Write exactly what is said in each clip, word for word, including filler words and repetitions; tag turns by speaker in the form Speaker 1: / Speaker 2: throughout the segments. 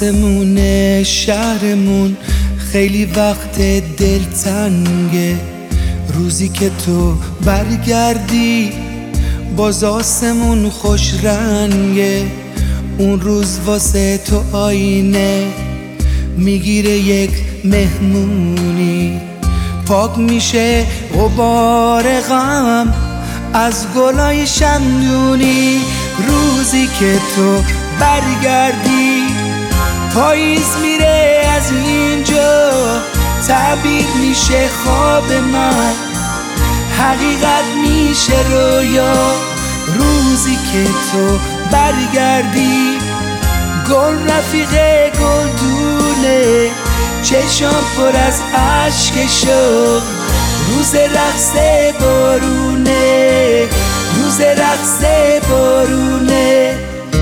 Speaker 1: آسمون شهرمون خیلی وقت دلتنگه، روزی که تو برگردی باز آسمون خوش رنگه. اون روز واسه تو آینه میگیره یک مهمونی، پاک میشه غبار غم از گلای شمدونی. روزی که تو برگردی پاییز میره از اینجا، تعبیر میشه خواب من، حقیقت میشه رویا. روزی که تو برگردی گل رفیق گلدونه، چشام پر از عشق شوق، روز رقص بارونه، روز رقص بارونه.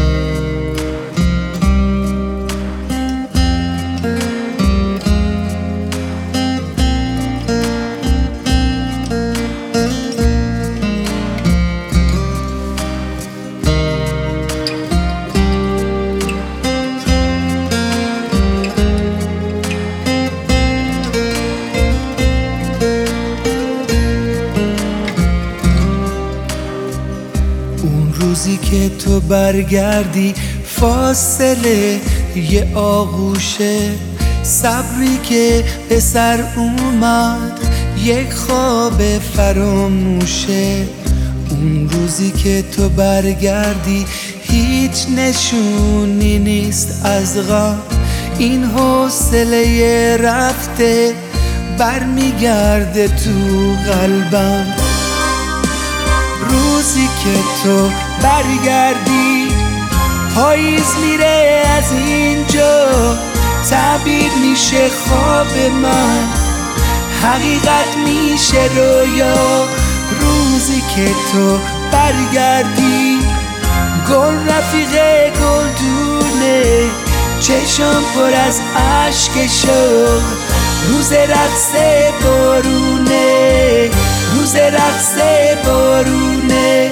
Speaker 1: روزی که تو برگردی فاصله یه آغوشه، صبری که به سر اومد یک خواب فراموشه. اون روزی که تو برگردی هیچ نشونی نیست از غم، این حوصله رفته برمیگرده تو قلبم. روزی که تو برگردی پاییز میره از اینجا، تعبیر میشه خواب من، حقیقت میشه رویا. روزی که تو برگردی گل رفیق گلدونه، چشم پر از عشق شوق، روز رقص بارونه، روز رقص بارونه.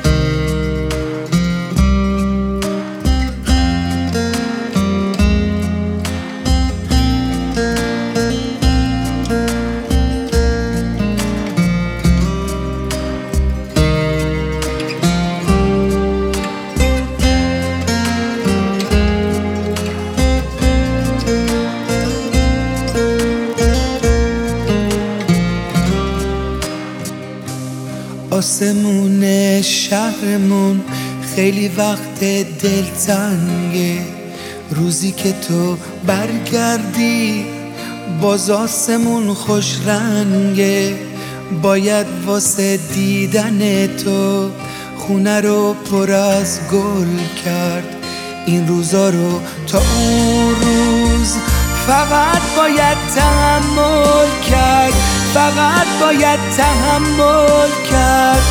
Speaker 1: آسمون شهرمون خیلی وقت دلتنگه، روزی که تو برگردی باز آسمون خوش رنگه. باید واسه دیدن تو خونه رو پر از گل کرد، این روزا رو تا اون روز فقط باید تحمل کرد، فقط باید تحمل کرد.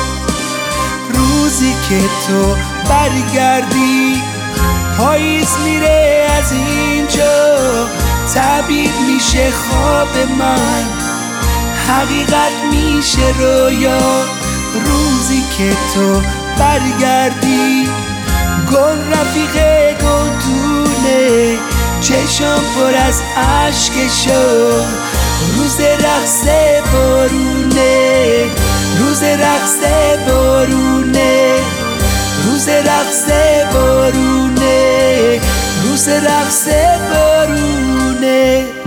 Speaker 1: روزی که تو برگردی پاییز میره از اینجا، تعبیر میشه خواب من، حقیقت میشه رویا. روزی که تو برگردی گل رفیق گلدونه، چشم پر از عشق شوق، روز رقص بارونه، روز رقص بارونه، روز رقص بارونه، روز رقص بارونه.